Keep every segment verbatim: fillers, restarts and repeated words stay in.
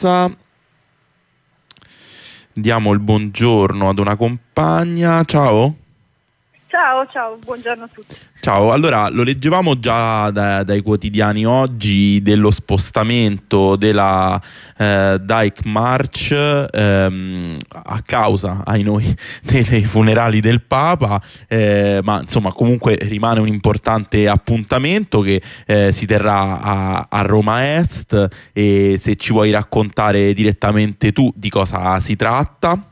Diamo il buongiorno ad una compagna. Ciao. Ciao, ciao, buongiorno a tutti. Ciao, allora lo leggevamo già da, dai quotidiani oggi dello spostamento della eh, Dyke March ehm, a causa, ai noi, dei funerali del Papa, eh, ma insomma comunque rimane un importante appuntamento che eh, si terrà a, a Roma Est, e se ci vuoi raccontare direttamente tu di cosa si tratta.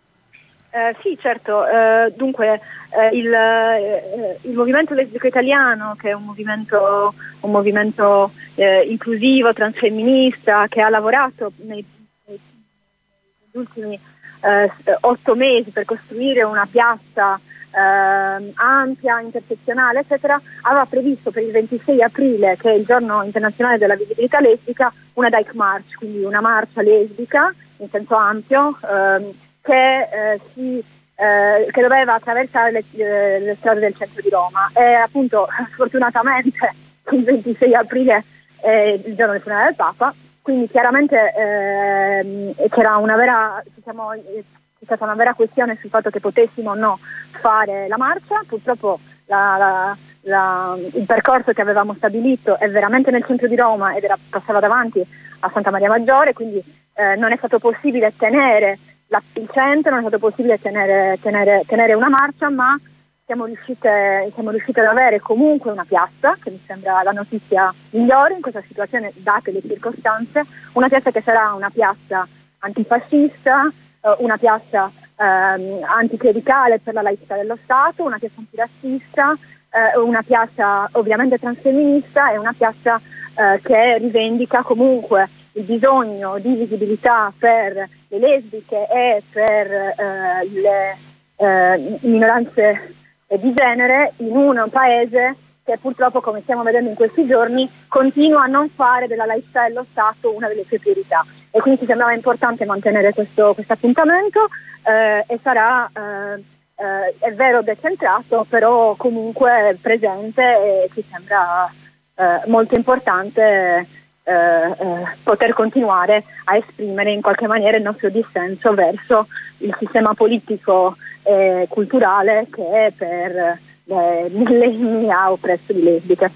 Eh, sì, certo, eh, dunque eh, il, eh, il movimento lesbico italiano, che è un movimento, un movimento eh, inclusivo, transfemminista, che ha lavorato nei, nei, negli ultimi eh, otto mesi per costruire una piazza eh, ampia, intersezionale, eccetera, aveva previsto per il ventisei aprile, che è il giorno internazionale della visibilità lesbica, una Dyke March, quindi una marcia lesbica in senso ampio, ehm, Che, eh, si, eh, che doveva attraversare le, eh, le strade del centro di Roma, e appunto sfortunatamente il ventisei aprile è il giorno del funerale del Papa, quindi chiaramente eh, c'era una vera, diciamo, c'è stata una vera questione sul fatto che potessimo o no fare la marcia. Purtroppo la, la, la, il percorso che avevamo stabilito è veramente nel centro di Roma ed era, passava davanti a Santa Maria Maggiore, quindi eh, non è stato possibile tenere La, il centro, non è stato possibile tenere, tenere, tenere una marcia, ma siamo riuscite, siamo riuscite ad avere comunque una piazza, che mi sembra la notizia migliore in questa situazione, date le circostanze, una piazza che sarà una piazza antifascista, eh, una piazza ehm, anticlericale per la laicità dello Stato, una piazza antirazzista, eh, una piazza ovviamente transfemminista e una piazza eh, che rivendica comunque il bisogno di visibilità per le lesbiche e per eh, le eh, minoranze di genere in un paese che purtroppo, come stiamo vedendo in questi giorni, continua a non fare della laicità dello Stato una delle sue priorità. E quindi ci sembrava importante mantenere questo appuntamento eh, e sarà, eh, eh, è vero, decentrato, però comunque presente, e ci sembra eh, molto importante Eh, eh, poter continuare a esprimere in qualche maniera il nostro dissenso verso il sistema politico e culturale che per eh, millenni ha oppresso le lesbiche.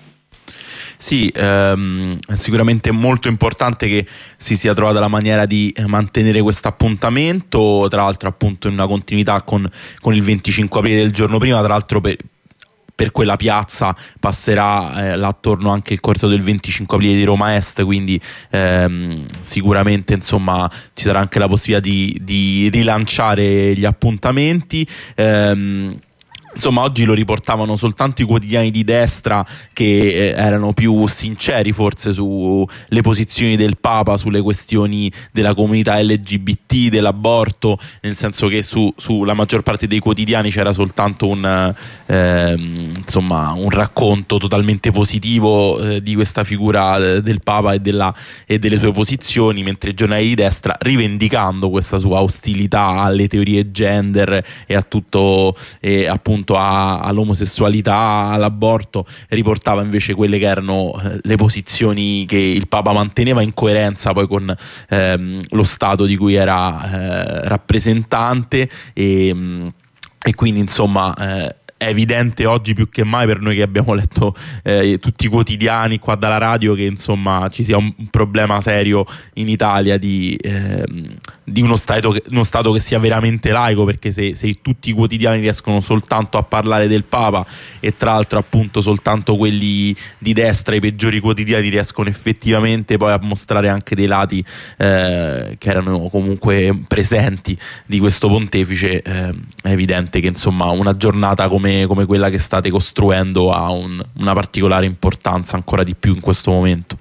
Sì, ehm, è sicuramente molto importante che si sia trovata la maniera di mantenere questo appuntamento, tra l'altro appunto in una continuità con, con il venticinque aprile del giorno prima, tra l'altro per Per quella piazza passerà eh, là attorno anche il corteo del venticinque aprile di Roma Est, quindi ehm, sicuramente insomma ci sarà anche la possibilità di, di rilanciare gli appuntamenti. ehm, Insomma, oggi lo riportavano soltanto i quotidiani di destra, che eh, erano più sinceri forse sulle posizioni del Papa, sulle questioni della comunità L G B T, dell'aborto, nel senso che su, sulla maggior parte dei quotidiani c'era soltanto un, eh, insomma, un racconto totalmente positivo eh, di questa figura eh, del Papa e, della, e delle sue posizioni, mentre i giornali di destra, rivendicando questa sua ostilità alle teorie gender e a tutto, e appunto A, all'omosessualità, all'aborto, riportava invece quelle che erano eh, le posizioni che il Papa manteneva in coerenza poi con ehm, lo Stato di cui era eh, rappresentante, e, mh, e quindi insomma eh, è evidente oggi più che mai per noi che abbiamo letto eh, tutti i quotidiani qua dalla radio che insomma ci sia un, un problema serio in Italia di, ehm, di uno stato, che, uno stato che sia veramente laico, perché se, se tutti i quotidiani riescono soltanto a parlare del Papa, e tra l'altro appunto soltanto quelli di destra, i peggiori quotidiani, riescono effettivamente poi a mostrare anche dei lati eh, che erano comunque presenti di questo pontefice, eh, è evidente che insomma una giornata come come quella che state costruendo ha un, una particolare importanza ancora di più in questo momento.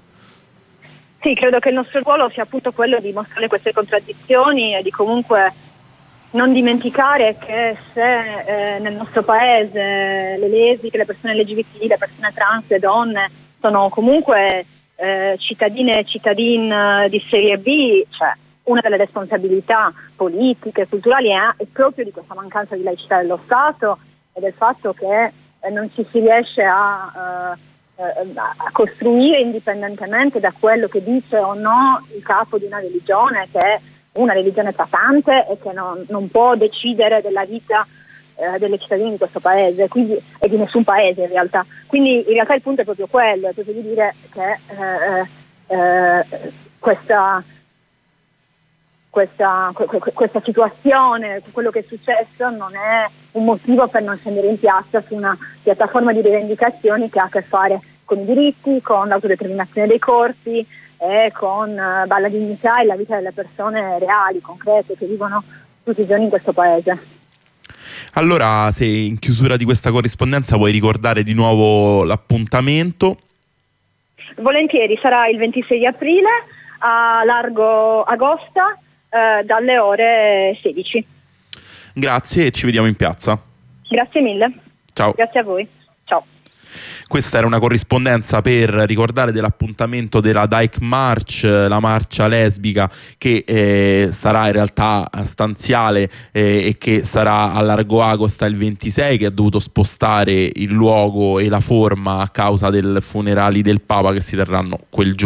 Sì, credo che il nostro ruolo sia appunto quello di mostrare queste contraddizioni e di comunque non dimenticare che se eh, nel nostro paese le lesbiche, le persone L G B T, le persone trans, le donne sono comunque eh, cittadine e cittadini di serie B, cioè una delle responsabilità politiche e culturali è, è proprio di questa mancanza di laicità dello Stato e del fatto che eh, non ci si riesce a, eh, eh, a costruire indipendentemente da quello che dice o no il capo di una religione, che è una religione trattante e che non, non può decidere della vita eh, delle cittadini di questo paese, quindi, e di nessun paese in realtà. Quindi in realtà il punto è proprio quello, è proprio di dire che eh, eh, questa, questa, questa situazione, quello che è successo, non è un motivo per non scendere in piazza su una piattaforma di rivendicazioni che ha a che fare con i diritti, con l'autodeterminazione dei corpi e con uh, la dignità e la vita delle persone reali, concrete, che vivono tutti i giorni in questo paese. Allora, se in chiusura di questa corrispondenza vuoi ricordare di nuovo l'appuntamento? Volentieri, sarà il ventisei aprile a Largo Agosta eh, dalle ore sedici. Grazie e ci vediamo in piazza. Grazie mille. Ciao. Grazie a voi. Ciao. Questa era una corrispondenza per ricordare dell'appuntamento della Dyke March, la marcia lesbica che eh, sarà in realtà stanziale eh, e che sarà a Largo Agosta il ventisei, che ha dovuto spostare il luogo e la forma a causa dei funerali del Papa che si terranno quel giorno.